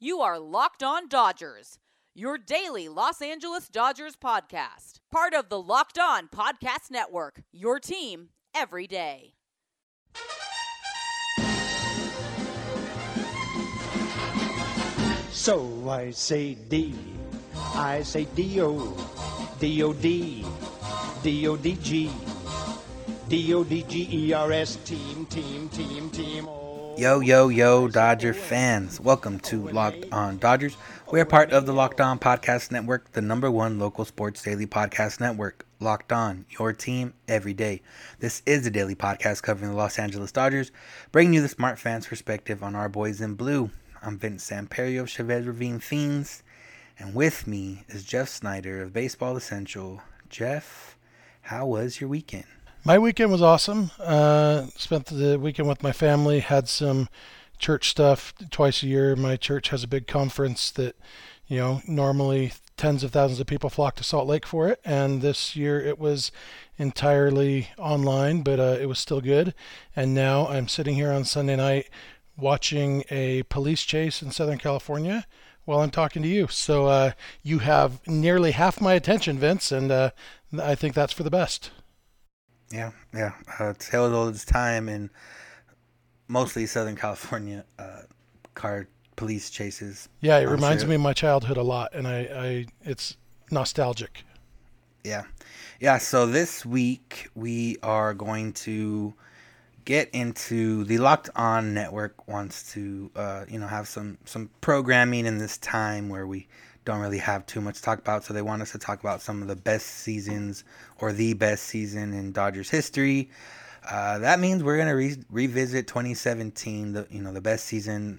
You are Locked On Dodgers, your daily Los Angeles Dodgers podcast. Part of the Locked On Podcast Network, your team every day. So I say D, I say D-O, D-O-D, D-O-D-G, D-O-D-G-E-R-S, team. Yo, Dodger fans. Welcome to Locked On Dodgers. We are part of the Locked On Podcast Network, the #1 local sports daily podcast network. Locked On, your team every day. This is the daily podcast covering the Los Angeles Dodgers, bringing you the smart fans' perspective on our boys in blue. I'm Vince Samperio of Chavez Ravine Fiends, and with me is Jeff Snyder of Baseball Essential. Jeff, how was your weekend? My weekend was awesome. Spent the weekend with my family, had some church stuff twice a year. My church has a big conference that, normally tens of thousands of people flock to Salt Lake for it. And this year it was entirely online, but it was still good. And now I'm sitting here on Sunday night watching a police chase in Southern California while I'm talking to you. So you have nearly half my attention, Vince, and I think that's for the best. Yeah. Tale as old as time, and mostly Southern California car police chases. Yeah, it reminds me of my childhood a lot, and I it's nostalgic. Yeah. So this week we are going to get into the Locked On Network wants to have some programming in this time where we don't really have too much to talk about, so they want us to talk about some of the best seasons or the best season in Dodgers history. That means we're going to revisit 2017, the best season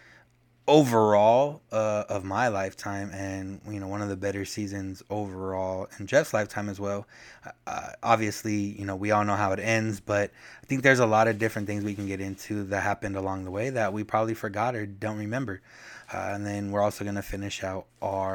overall of my lifetime, and one of the better seasons overall in Jeff's lifetime as well. Obviously, we all know how it ends, but I think there's a lot of different things we can get into that happened along the way that we probably forgot or don't remember. And then we're also going to finish out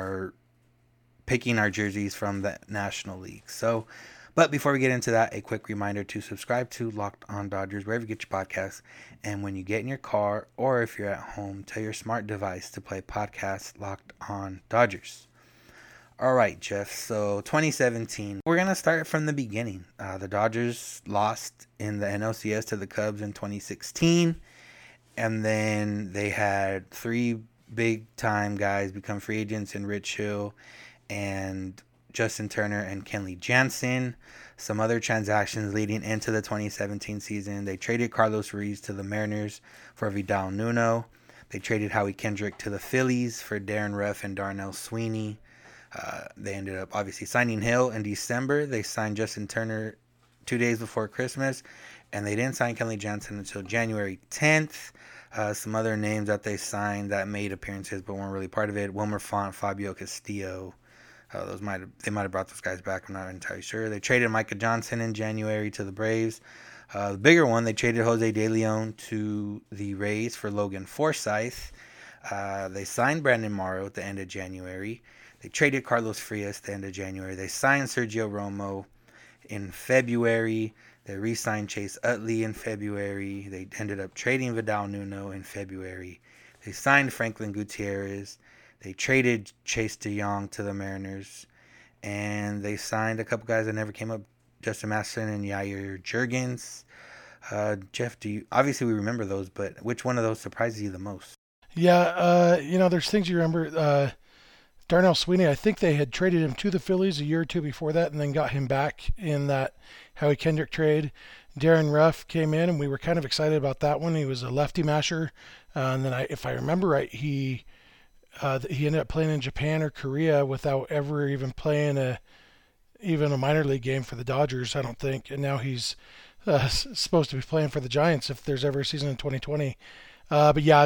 picking our jerseys from the National League. But before we get into that, a quick reminder to subscribe to Locked On Dodgers wherever you get your podcasts. And when you get in your car or if you're at home, tell your smart device to play podcast Locked On Dodgers. All right, Jeff. So 2017, we're going to start from the beginning. The Dodgers lost in the NLCS to the Cubs in 2016. And then they had three big-time guys become free agents in Rich Hill and Justin Turner and Kenley Jansen. Some other transactions leading into the 2017 season. They traded Carlos Ruiz to the Mariners for Vidal Nuno. They traded Howie Kendrick to the Phillies for Darren Ruff and Darnell Sweeney. They ended up obviously signing Hill in December. They signed Justin Turner 2 days before Christmas, and they didn't sign Kenley Jansen until January 10th. Some other names that they signed that made appearances but weren't really part of it: Wilmer Font, Fabio Castillo. They might have brought those guys back. I'm not entirely sure. They traded Micah Johnson in January to the Braves. The bigger one, they traded Jose De Leon to the Rays for Logan Forsythe. They signed Brandon Morrow at the end of January. They traded Carlos Frias at the end of January. They signed Sergio Romo in February. They re-signed Chase Utley in February. They ended up trading Vidal Nuno in February. They signed Franklin Gutierrez. They traded Chase DeYoung to the Mariners. And they signed a couple guys that never came up, Justin Masson and Yair Jurgens. Jeff, obviously we remember those, but which one of those surprises you the most? Yeah, there's things you remember. Darnell Sweeney, I think they had traded him to the Phillies a year or two before that and then got him back in that Howie Kendrick trade. Darren Ruff came in, and we were kind of excited about that one. He was a lefty masher. And then, if I remember right, he ended up playing in Japan or Korea without ever even playing even a minor league game for the Dodgers, I don't think. And now he's supposed to be playing for the Giants if there's ever a season in 2020. But yeah,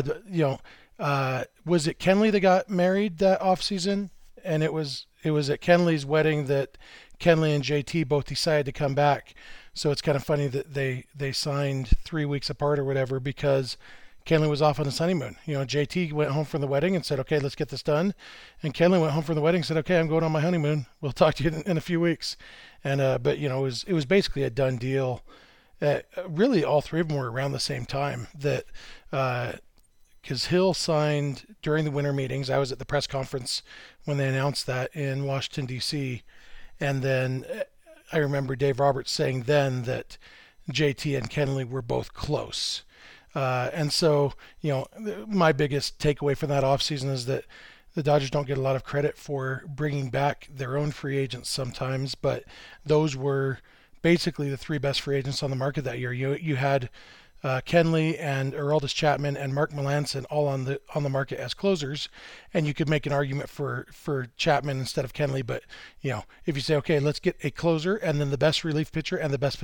was it Kenley that got married that off season? And it was at Kenley's wedding that Kenley and JT both decided to come back. So it's kind of funny that they signed 3 weeks apart or whatever, because Kenley was off on his honeymoon. JT went home from the wedding and said, okay, let's get this done. And Kenley went home from the wedding and said, okay, I'm going on my honeymoon. We'll talk to you in a few weeks. And but it was basically a done deal. Really, all three of them were around the same time that because Hill signed during the winter meetings. I was at the press conference when they announced that in Washington, D.C. And then I remember Dave Roberts saying then that JT and Kenley were both close. And so, my biggest takeaway from that offseason is that the Dodgers don't get a lot of credit for bringing back their own free agents sometimes, but those were basically the three best free agents on the market that year. You had Kenley and Aroldis Chapman and Mark Melancon all on the market as closers, and you could make an argument for Chapman instead of Kenley. But if you say, okay, let's get a closer and then the best relief pitcher and the best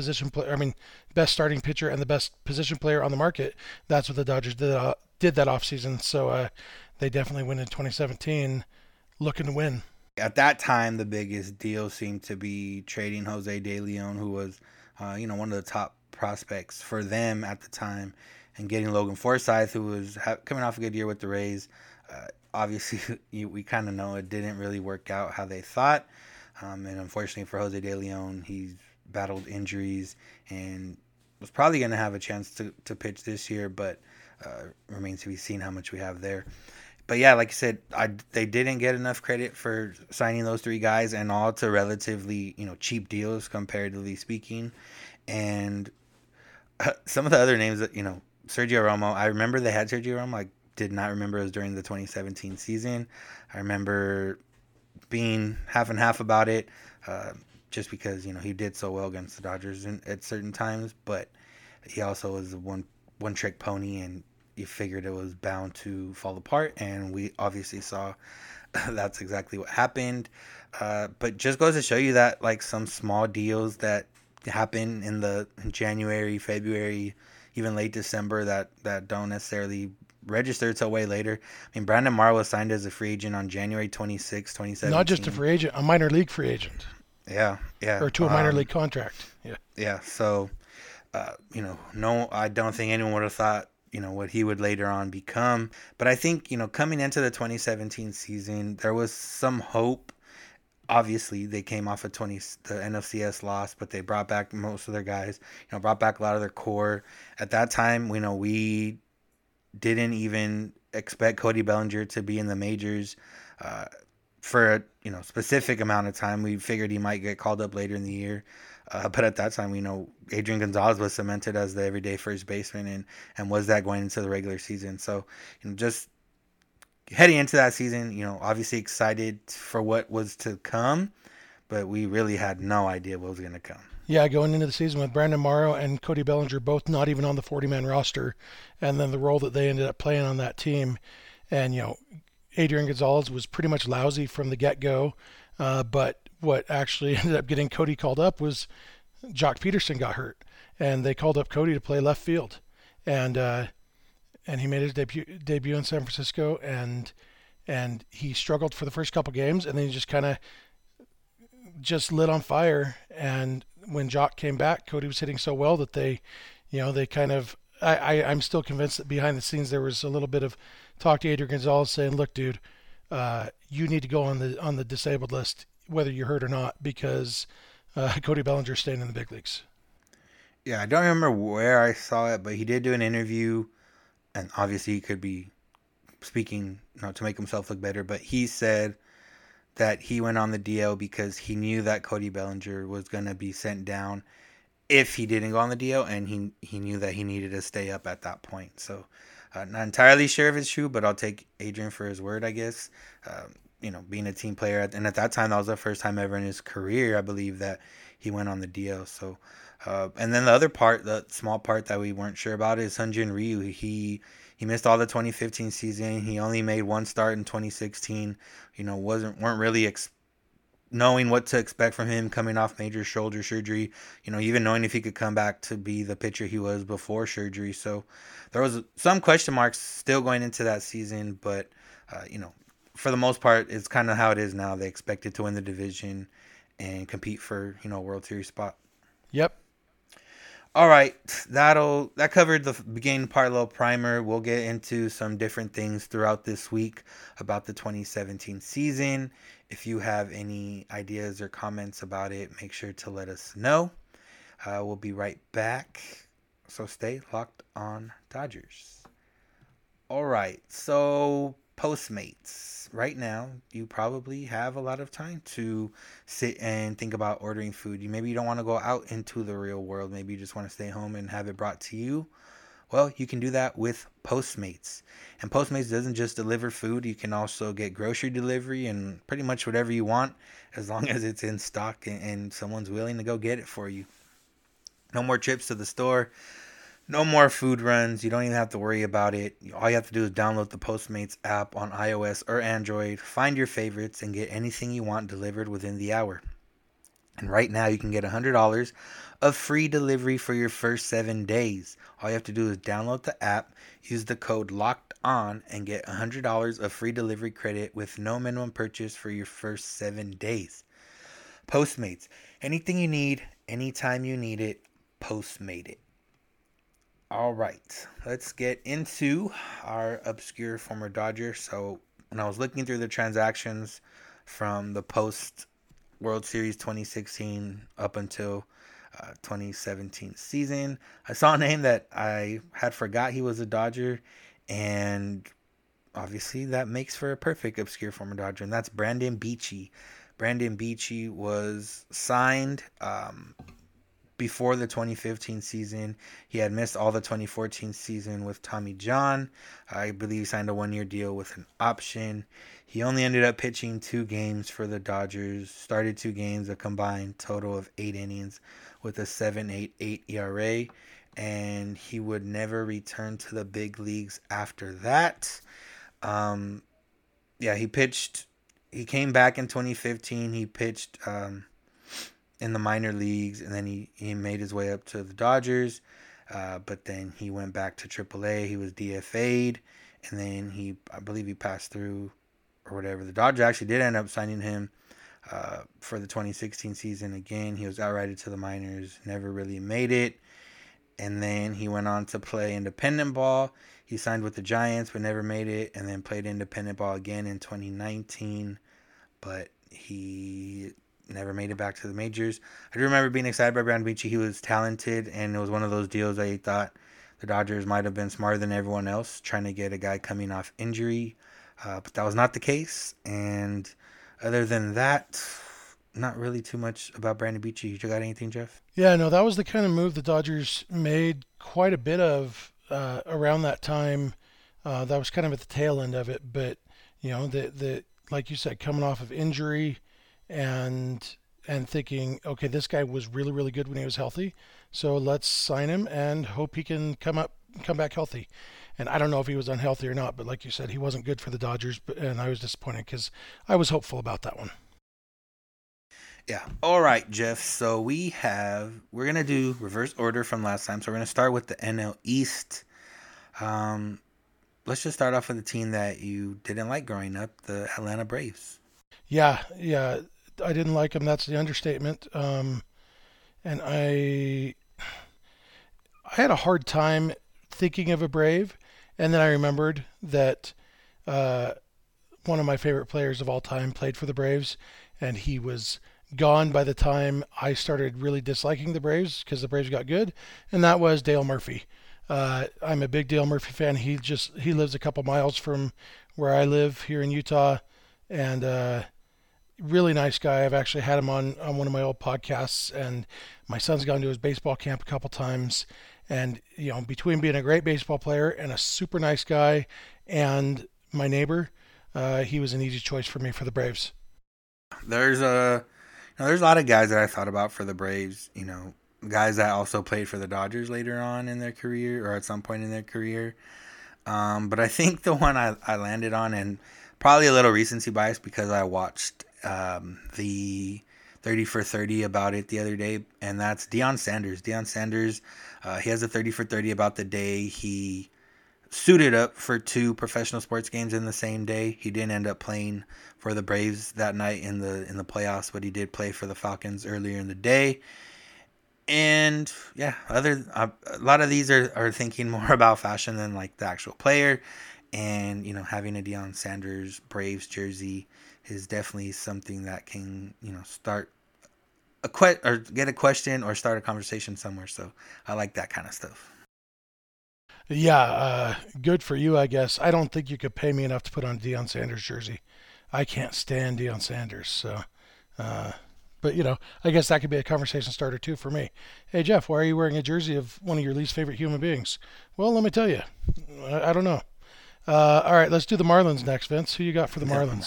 best starting pitcher and the best position player on the market, that's what the Dodgers did that offseason. So they definitely win in 2017, looking to win. At that time, the biggest deal seemed to be trading Jose De Leon, who was one of the top prospects for them at the time, and getting Logan Forsythe, who was coming off a good year with the Rays. Obviously, we kind of know it didn't really work out how they thought, and unfortunately for Jose De Leon, he's battled injuries and was probably going to have a chance to pitch this year, but remains to be seen how much we have there. But yeah, like I said, they didn't get enough credit for signing those three guys, and all to relatively cheap deals comparatively speaking. And some of the other names that Sergio Romo, I remember they had Sergio Romo. I did not remember it was during the 2017 season. I remember being half and half about it, just because he did so well against the Dodgers at certain times. But he also was a one trick pony, and you figured it was bound to fall apart, and we obviously saw that's exactly what happened. But just goes to show you that like some small deals that happen in January, February, even late December that don't necessarily register till way later. I mean, Brandon Morrow was signed as a free agent on January 26, 2017. Not just a free agent, a minor league free agent. Yeah. Or to a minor league contract. Yeah. Yeah. So, no, I don't think anyone would have thought what he would later on become. But I think, coming into the 2017 season, there was some hope. Obviously, they came off the NLCS loss, but they brought back most of their guys, brought back a lot of their core. At that time, we didn't even expect Cody Bellinger to be in the majors for a specific amount of time. We figured he might get called up later in the year. But at that time, we know Adrian Gonzalez was cemented as the everyday first baseman, and was that going into the regular season. So, just heading into that season, obviously excited for what was to come, but we really had no idea what was going to come. Yeah, going into the season with Brandon Morrow and Cody Bellinger both not even on the 40-man roster, and then the role that they ended up playing on that team. And, Adrian Gonzalez was pretty much lousy from the get-go, but what actually ended up getting Cody called up was Jock Peterson got hurt, and they called up Cody to play left field. And he made his debut in San Francisco, and he struggled for the first couple games, and then he just kind of lit on fire. And when Jock came back, Cody was hitting so well that they kind of, I'm still convinced that behind the scenes there was a little bit of talk to Adrian Gonzalez saying, look, dude, you need to go on the disabled list, whether you're hurt or not, because Cody Bellinger's staying in the big leagues. Yeah, I don't remember where I saw it, but he did do an interview. And obviously he could be speaking to make himself look better, but he said that he went on the DL because he knew that Cody Bellinger was going to be sent down if he didn't go on the DL, and he knew that he needed to stay up at that point. So not entirely sure if it's true, but I'll take Adrian for his word, I guess. Being a team player, and at that time that was the first time ever in his career, I believe, that he went on the DL. So and then the other part, the small part that we weren't sure about, is Hyun-Jin Ryu. He missed all the 2015 season. He only made one start in 2016. Weren't really knowing what to expect from him coming off major shoulder surgery. Even knowing if he could come back to be the pitcher he was before surgery. So there was some question marks still going into that season, but for the most part, it's kind of how it is now. They expected to win the division and compete for a World Series spot. Yep. All right, that covered the beginning part, a little primer. We'll get into some different things throughout this week about the 2017 season. If you have any ideas or comments about it, make sure to let us know. We'll be right back. So stay locked on Dodgers. All right. So, Postmates. Right now, you probably have a lot of time to sit and think about ordering food. Maybe you don't want to go out into the real world. Maybe you just want to stay home and have it brought to you. Well, you can do that with Postmates. And Postmates doesn't just deliver food, you can also get grocery delivery and pretty much whatever you want as long as it's in stock and someone's willing to go get it for you. No more trips to the store. No more food runs. You don't even have to worry about it. All you have to do is download the Postmates app on iOS or Android, find your favorites, and get anything you want delivered within the hour. And right now, you can get $100 of free delivery for your first 7 days. All you have to do is download the app, use the code LOCKED ON, and get $100 of free delivery credit with no minimum purchase for your first 7 days. Postmates. Anything you need, anytime you need it, Postmate it. All right, let's get into our obscure former Dodger. So when I was looking through the transactions from the post World Series 2016 up until 2017 season, I saw a name that I had forgot he was a Dodger, and obviously that makes for a perfect obscure former Dodger, and that's Brandon Beachy. Brandon Beachy was signed before the 2015 season. He had missed all the 2014 season with Tommy John. I believe he signed a 1-year deal with an option. He only ended up pitching 2 games for the Dodgers, started 2 games, a combined total of 8 innings with a 7.88 ERA, and he would never return to the big leagues after that. He came back in 2015. He pitched in the minor leagues, and then he made his way up to the Dodgers, but then he went back to AAA. He was DFA'd, and then I believe he passed through or whatever. The Dodgers actually did end up signing him for the 2016 season again. He was outrighted to the minors, never really made it, and then he went on to play independent ball. He signed with the Giants but never made it, and then played independent ball again in 2019, but he never made it back to the majors. I do remember being excited by Brandon Beachy. He was talented, and it was one of those deals that he thought the Dodgers might have been smarter than everyone else, trying to get a guy coming off injury. But that was not the case. And other than that, not really too much about Brandon Beachy. You got anything, Jeff? Yeah, no, that was the kind of move the Dodgers made quite a bit of around that time. That was kind of at the tail end of it. But, the like you said, coming off of injury, and thinking, okay, this guy was really, really good when he was healthy, so let's sign him and hope he can come back healthy. And I don't know if he was unhealthy or not, but like you said, he wasn't good for the Dodgers, and I was disappointed because I was hopeful about that one. Yeah. All right, Jeff. So we're going to do reverse order from last time. So we're going to start with the NL East. Let's just start off with a team that you didn't like growing up, the Atlanta Braves. Yeah, I didn't like him. That's the understatement. And I had a hard time thinking of a Brave, and then I remembered that one of my favorite players of all time played for the Braves, and he was gone by the time I started really disliking the Braves because the Braves got good, and that was Dale Murphy. I'm a big Dale Murphy fan. He lives a couple miles from where I live here in Utah, and really nice guy. I've actually had him on one of my old podcasts, and my son's gone to his baseball camp a couple times. And, between being a great baseball player and a super nice guy and my neighbor, he was an easy choice for me for the Braves. There's a lot of guys that I thought about for the Braves, guys that also played for the Dodgers later on in their career or at some point in their career. But I think the one I landed on, and probably a little recency bias because I watched the 30 for 30 about it the other day, and that's Deion Sanders. Deion Sanders, he has a 30 for 30 about the day he suited up for 2 professional sports games in the same day. He didn't end up playing for the Braves that night in the playoffs, but he did play for the Falcons earlier in the day. And yeah, a lot of these are thinking more about fashion than like the actual player. And having a Deion Sanders Braves jersey is definitely something that can start get a question or start a conversation somewhere. So I like that kind of stuff. Yeah, good for you, I guess. I don't think you could pay me enough to put on a Deion Sanders jersey. I can't stand Deion Sanders, so. Uh, but I guess that could be a conversation starter too for me. Hey Jeff, why are you wearing a jersey of one of your least favorite human beings? Well, let me tell you, I don't know. All right, let's do the Marlins next, Vince. Who you got for the Marlins?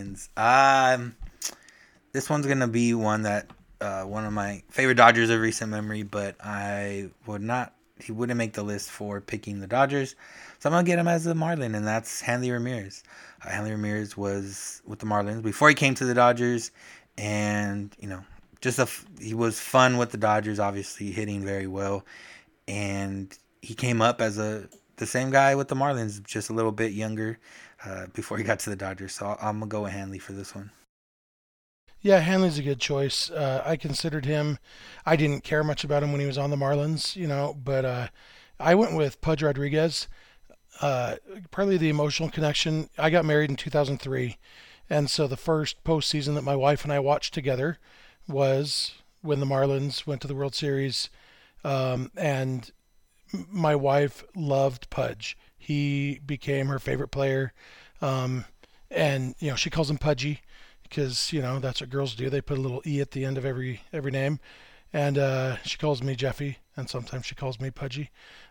This one's gonna be one that one of my favorite Dodgers of recent memory, but he wouldn't make the list for picking the Dodgers, so I'm gonna get him as a Marlin, and that's Hanley Ramirez. Hanley Ramirez was with the Marlins before he came to the Dodgers, and he was fun with the Dodgers, obviously hitting very well, and he came up as the same guy with the Marlins, just a little bit younger before he got to the Dodgers. So I'm gonna go with Hanley for this one. Yeah, Hanley's a good choice. I considered him. I didn't care much about him when he was on the Marlins, but I went with Pudge Rodriguez. Partly the emotional connection. I got married in 2003, and so the first postseason that my wife and I watched together was when the Marlins went to the World Series, and my wife loved Pudge. He became her favorite player, and she calls him Pudgy because that's what girls do. They put a little e at the end of every name, and she calls me Jeffy, and sometimes she calls me Pudgy.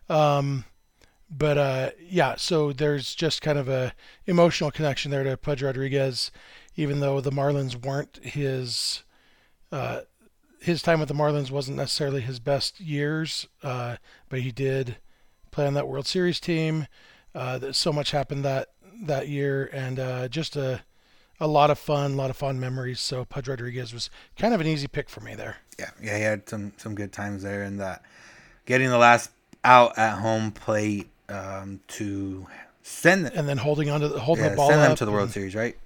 Yeah, so there's just kind of a emotional connection there to Pudge Rodriguez, even though the Marlins weren't his time with the Marlins wasn't necessarily his best years, but he did play on that World Series team. So much happened that year, and just a lot of fun, a lot of fond memories. So Pudge Rodriguez was kind of an easy pick for me there. Yeah, he had some good times there, and that getting the last out at home plate to send and then holding the ball send them up to the World Series, right?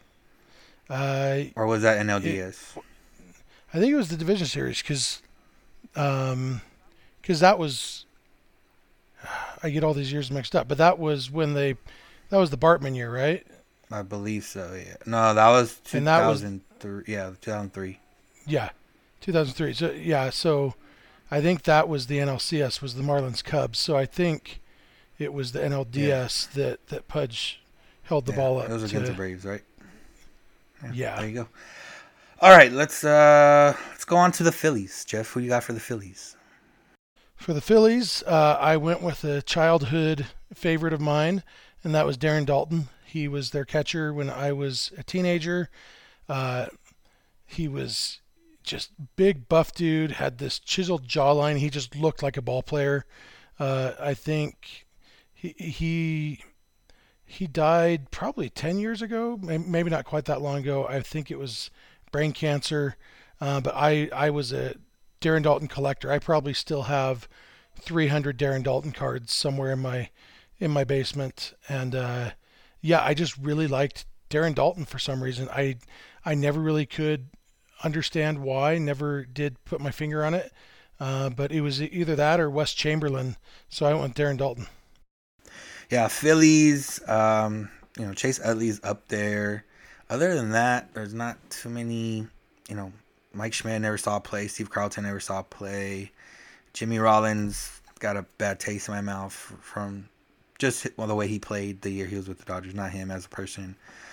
Or was that NLDS? I think it was the Division Series because that was, I get all these years mixed up, but that was that was the Bartman year, right? I believe so. Yeah. No, that was 2003. Yeah, 2003. Yeah, 2003. So yeah, so I think that was the NLCS, was the Marlins Cubs. So I think it was the NLDS that Pudge held the ball up. It was against the Braves, right? Yeah. There you go. All right, let's go on to the Phillies. Jeff, who you got for the Phillies? For the Phillies, I went with a childhood favorite of mine, and that was Darren Daulton. He was their catcher when I was a teenager. He was just big, buff dude, had this chiseled jawline. He just looked like a ball player. I think he died probably 10 years ago, maybe not quite that long ago. I think it was brain cancer. But I was a Darren Daulton collector. I probably still have 300 Darren Daulton cards somewhere in my basement. And I just really liked Darren Daulton for some reason. I never really could understand why, never did put my finger on it. But it was either that or Wes Chamberlain. So I went with Darren Daulton. Yeah, Phillies, Chase Utley's up there. Other than that, there's not too many, Mike Schmidt never saw play. Steve Carlton never saw play. Jimmy Rollins got a bad taste in my mouth from just the way he played the year he was with the Dodgers, not him as a person.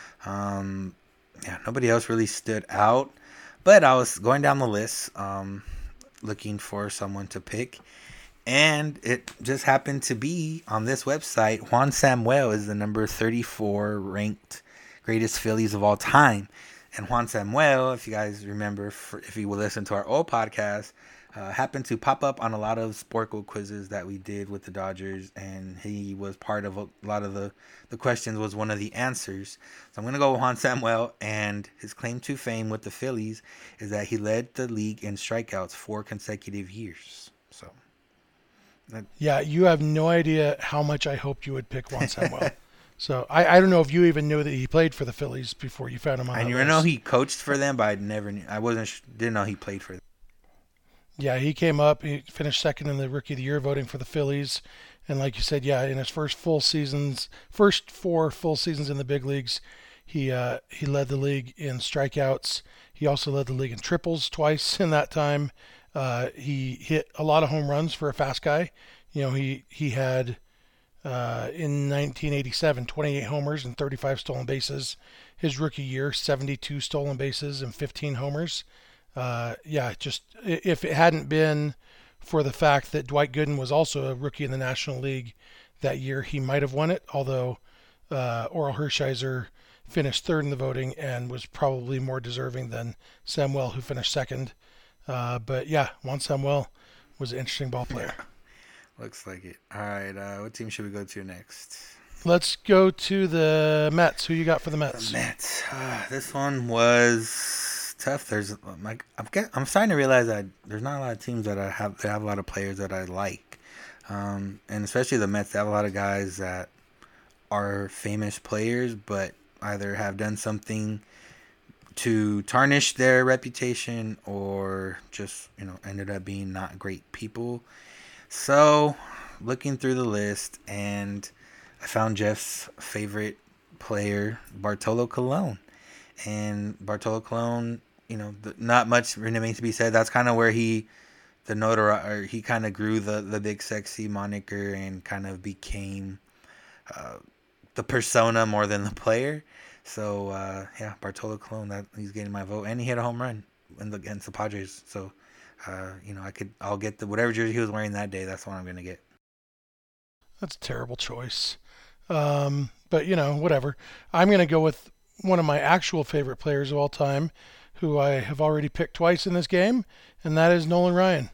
Nobody else really stood out. But I was going down the list looking for someone to pick. And it just happened to be on this website, Juan Samuel is the number 34 ranked greatest Phillies of all time. And Juan Samuel, if you guys remember, if you will listen to our old podcast, happened to pop up on a lot of Sporkle quizzes that we did with the Dodgers. And he was part of a lot of the questions, was one of the answers. So I'm going to go with Juan Samuel. And his claim to fame with the Phillies is that he led the league in strikeouts 4 consecutive years. So... Yeah, you have no idea how much I hoped you would pick Juan Samuel. So I don't know if you even knew that he played for the Phillies before you found him on. I know he coached for them, but I never knew. Didn't know he played for them. Yeah, he came up. He finished second in the Rookie of the Year voting for the Phillies, and like you said, in his first 4 full seasons in the big leagues, he led the league in strikeouts. He also led the league in triples twice in that time. He hit a lot of home runs for a fast guy. He had In 1987, 28 homers and 35 stolen bases. His rookie year, 72 stolen bases and 15 homers. Just if it hadn't been for the fact that Dwight Gooden was also a rookie in the National League that year, he might have won it, although Oral Hershiser finished third in the voting and was probably more deserving than Samuel, who finished second. But yeah, Juan Samuel was an interesting ball player. Looks like it. All right, what team should we go to next? Let's go to the Mets. Who you got for the Mets? The Mets. This one was tough. I'm starting to realize that there's not a lot of teams that have a lot of players that I like, and especially the Mets. They have a lot of guys that are famous players, but either have done something to tarnish their reputation or just ended up being not great people. So, looking through the list, and I found Jeff's favorite player, Bartolo Colon. And Bartolo Colon, not much remains to be said. That's kind of where he kind of grew the big sexy moniker and kind of became the persona more than the player. So, Bartolo Colon, he's getting my vote. And he hit a home run against the Padres. So, I'll get whatever jersey he was wearing that day. That's what I'm going to get. That's a terrible choice. But, whatever. I'm going to go with one of my actual favorite players of all time, who I have already picked twice in this game, and that is Nolan Ryan.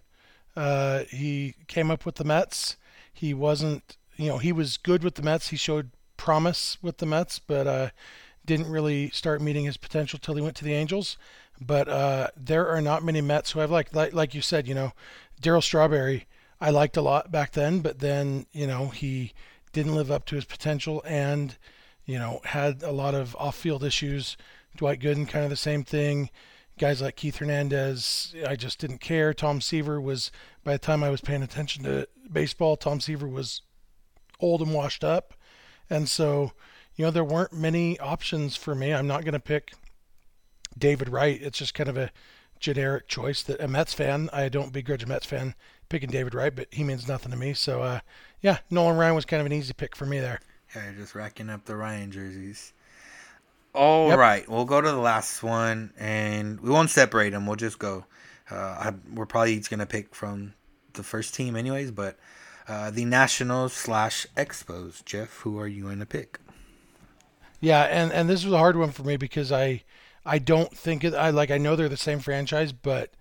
He came up with the Mets. He wasn't, he was good with the Mets. He showed promise with the Mets, but didn't really start meeting his potential till he went to the Angels. But there are not many Mets who I've liked. Like you said, Darryl Strawberry I liked a lot back then, but then, he didn't live up to his potential and, had a lot of off-field issues. Dwight Gooden, kind of the same thing. Guys like Keith Hernandez, I just didn't care. Tom Seaver was, by the time I was paying attention to baseball, Tom Seaver was old and washed up. And so, there weren't many options for me. I'm not going to pick David Wright. It's just kind of a generic choice that a Mets fan, I don't begrudge a Mets fan picking David Wright, but he means nothing to me. So, Nolan Ryan was kind of an easy pick for me there. Yeah, you're just racking up the Ryan jerseys. All right, we'll go to the last one, and we won't separate them. We'll just go. We're probably each going to pick from the first team anyways, but the Nationals / Expos. Jeff, who are you going to pick? Yeah, and this was a hard one for me because I don't think it. I know they're the same franchise, but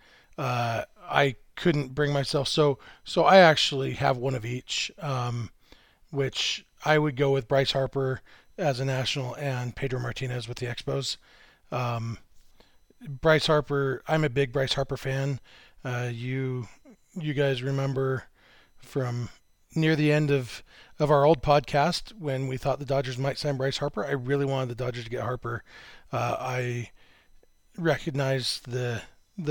I couldn't bring myself. So I actually have one of each, which I would go with Bryce Harper as a National and Pedro Martinez with the Expos. Bryce Harper, I'm a big Bryce Harper fan. You guys remember from near the end of our old podcast when we thought the Dodgers might sign Bryce Harper. I really wanted the Dodgers to get Harper. I recognize the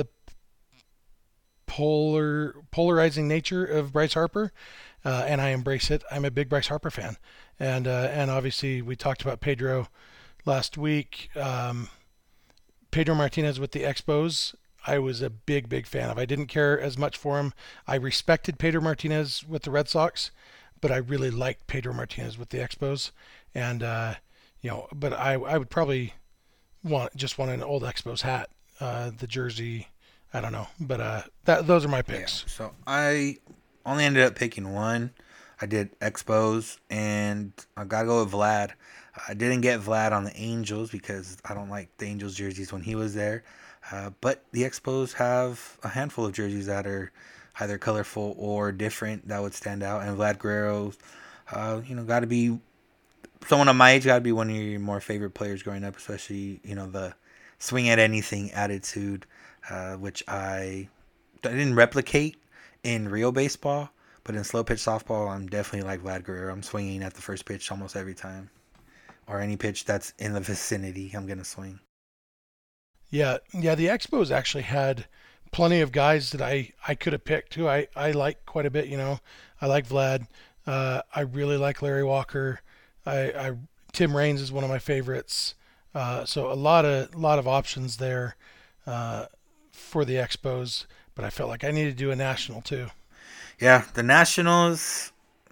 polarizing nature of Bryce Harper, and I embrace it. I'm a big Bryce Harper fan, and obviously we talked about Pedro last week. Pedro Martinez with the Expos, I was a big fan of. I didn't care as much for him. I respected Pedro Martinez with the Red Sox, but I really liked Pedro Martinez with the Expos, and but I would probably want an old Expos hat, the jersey. I don't know, but those are my picks. Yeah, so I only ended up picking one. I did Expos, and I gotta go with Vlad. I didn't get Vlad on the Angels because I don't like the Angels jerseys when he was there. But the Expos have a handful of jerseys that are either colorful or different that would stand out. And Vlad Guerrero, got to be someone of my age. Got to be one of your more favorite players growing up, especially the swing at anything attitude, which I didn't replicate in real baseball, but in slow pitch softball, I'm definitely like Vlad Guerrero. I'm swinging at the first pitch almost every time, or any pitch that's in the vicinity, I'm gonna swing. Yeah. The Expos actually had plenty of guys that I could have picked who I like quite a bit. I like Vlad. I really like Larry Walker. Tim Raines is one of my favorites. So a lot of options there for the Expos, but I felt like I needed to do a National too. Yeah, the Nationals,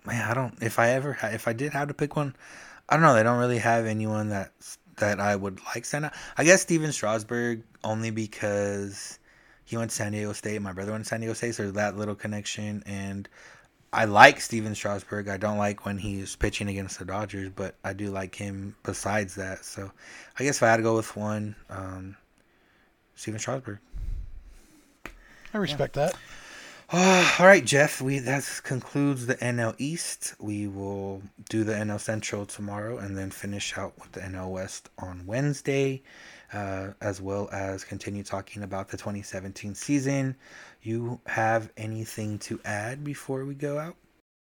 man, I don't. If I did have to pick one, I don't know. They don't really have anyone that I would like stand out. I guess Steven Strasburg, only because he went to San Diego State. My brother went to San Diego State, so there's that little connection. And I like Steven Strasburg. I don't like when he's pitching against the Dodgers, but I do like him besides that. So I guess if I had to go with one, Steven Strasburg. I respect that. All right, Jeff. That concludes the NL East. We will do the NL Central tomorrow, and then finish out with the NL West on Wednesday, as well as continue talking about the 2017 season. You have anything to add before we go out?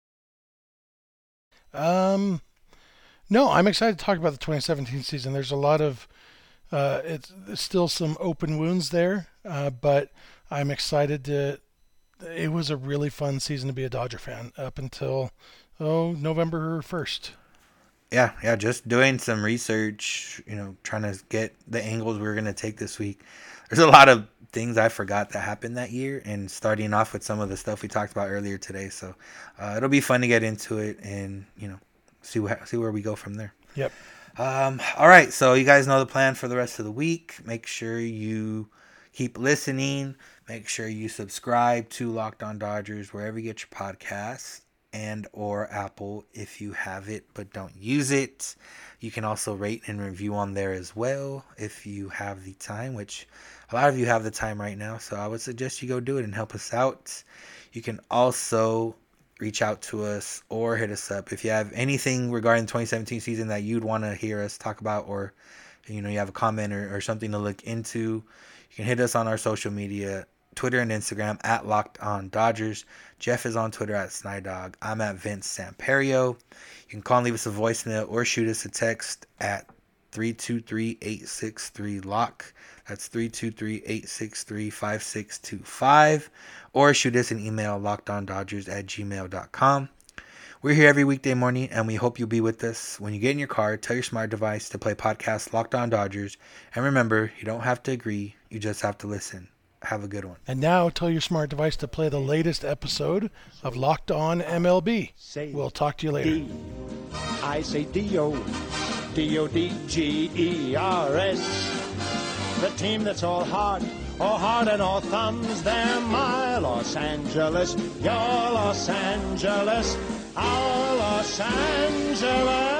No, I'm excited to talk about the 2017 season. There's a lot of it's still some open wounds there, but I'm excited to. It was a really fun season to be a Dodger fan up until November 1st. Yeah, just doing some research, trying to get the angles we were going to take this week. There's a lot of things I forgot that happened that year, and starting off with some of the stuff we talked about earlier today. So it'll be fun to get into it and, see where we go from there. Yep. All right, so you guys know the plan for the rest of the week. Make sure you keep listening. Make sure you subscribe to Locked On Dodgers wherever you get your podcasts, and or Apple if you have it but don't use it. You can also rate and review on there as well if you have the time, which a lot of you have the time right now, so I would suggest you go do it and help us out. You can also reach out to us or hit us up if you have anything regarding the 2017 season that you'd want to hear us talk about, or you have a comment or something to look into. You can hit us on our social media, Twitter and Instagram at Locked On Dodgers. Jeff is on Twitter at Snydog. I'm at Vince Samperio. You can call and leave us a voicemail or shoot us a text at 323-863-LOCK. That's 323-863-5625. Or shoot us an email, lockedondodgers@gmail.com. We're here every weekday morning, and we hope you'll be with us. When you get in your car, tell your smart device to play podcast Locked On Dodgers. And remember, you don't have to agree. You just have to listen. Have a good one. And now tell your smart device to play the latest episode of Locked On MLB. We'll talk to you later. I say D-O, D-O-D-G-E-R-S. The team that's all heart and all thumbs. They're my Los Angeles, your Los Angeles, our Los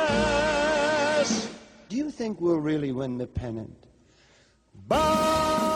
Angeles. Do you think we'll really win the pennant? Bye!